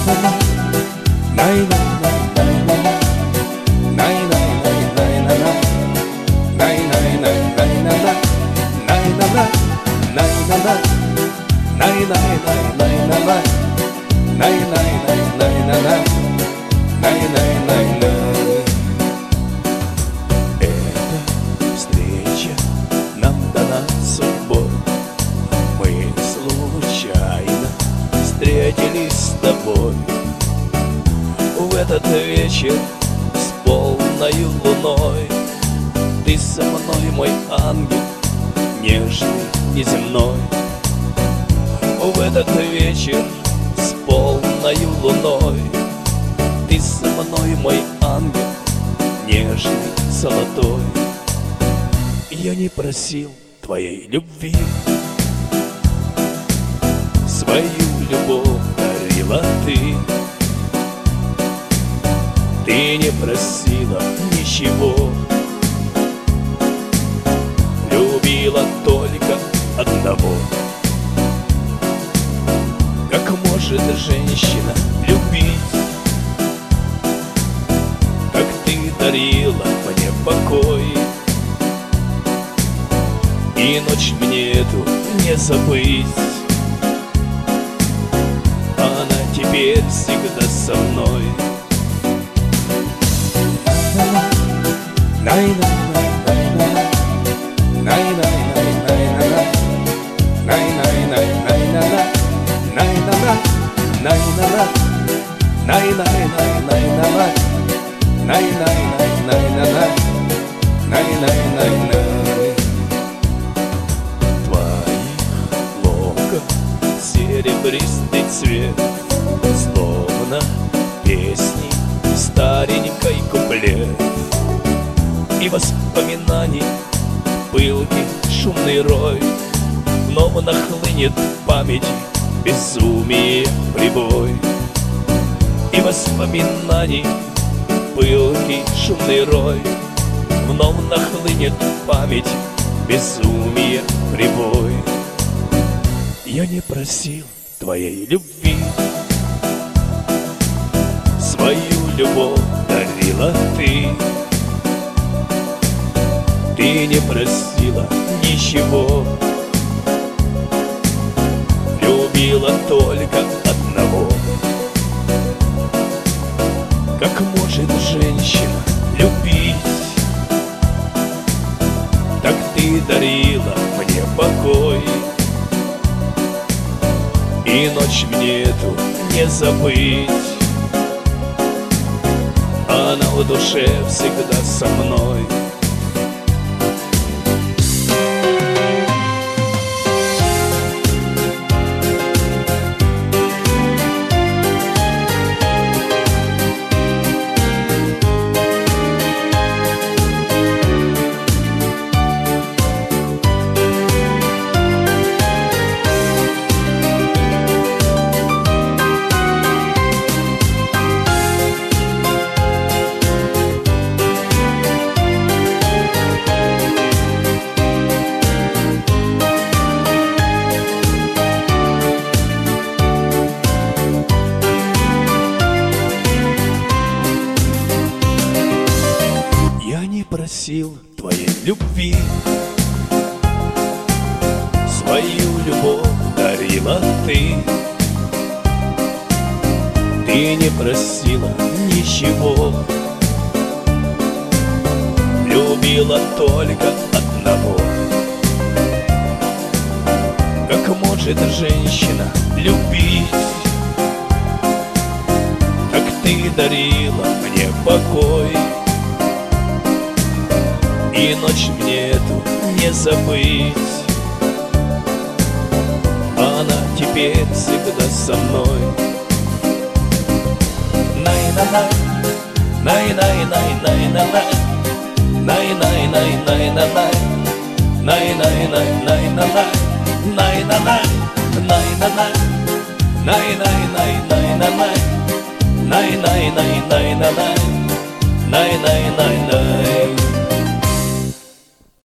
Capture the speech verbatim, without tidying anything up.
Эта встреча нам дана судьбой. Мы случайно встретились с тобой в этот вечер с полною луной. Ты со мной, мой ангел, нежный и земной. В этот вечер с полною луной. Ты со мной, мой ангел, нежный, золотой. Я не просил твоей любви, свою любовь дарила ты. Ты не просила ничего, любила только одного. Как может женщина любить, как ты дарила мне покой, и ночь мне эту не забыть. Она теперь всегда со мной. Твоих локон серебристый цвет, словно песни старенькой куплет. И воспоминаний пылкий шумный рой, вновь нахлынет в памяти безумие прибой. И воспоминаний пылкий шумный рой, вновь нахлынет в память безумие прибой. Я не просил твоей любви, свою любовь дарила ты. Ты не просила ничего, любила только одного. Как может женщина любить, так ты дарила мне покой, и ночь мне эту не забыть. Она в душе всегда со мной. Просил твоей любви, свою любовь дарила ты. Ты не просила ничего, любила только одного. Как может женщина любить, как ты дарила мне покой, и ночь мне эту не забыть. Она теперь всегда со мной. Най-на-най, най-най-най-най-най-най, най-най-най-най-най-най, най-най-най-най-най-най, най-на-най, най-на-най, най-най-най-най-най-най, най-най-най-най-най-най, най-най-най-най.